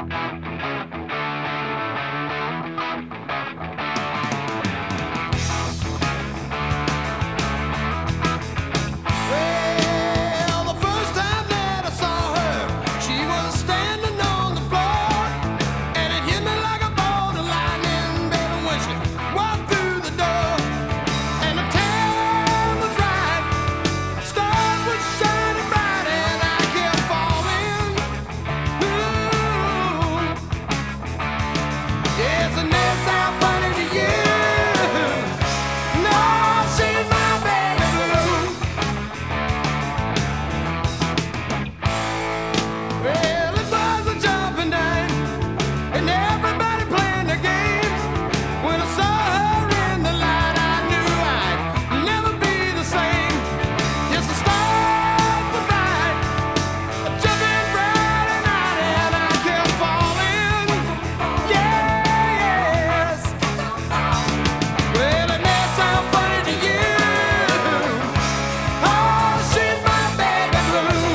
Well, the first time that I saw her, she was standing on the floor, and it hit me like a bolt of lightning, baby, when she walked through the door. And the time was right, stars were shining bright, and I kept falling. Ooh, isn't this how funny to you? No, she's my baby blue. Well, it was a jumping day, and everybody playing their games. When I saw her in the light, I knew I'd never be the same. Yes, the stars were bright, a jumping Friday night, and I kept falling. Yes. Well, it may sound funny to you. Oh, she's my baby blue.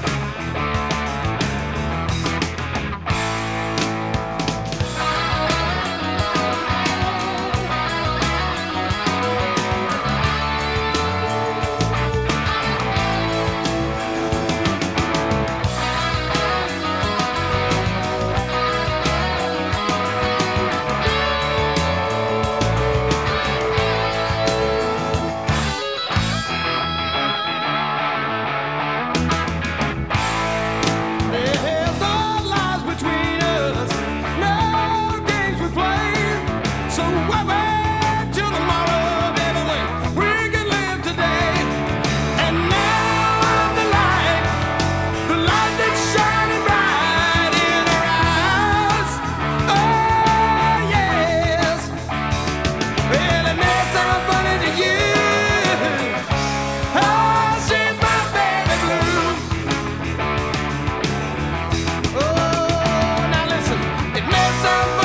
There's no lies between us, no games we play. So wait till tomorrow, baby, when we can live today. And now I'm the light that's shining bright in her eyes. Oh yes. Well, it may sound funny to you. Oh, she's my baby blue. Oh, now listen, it may sound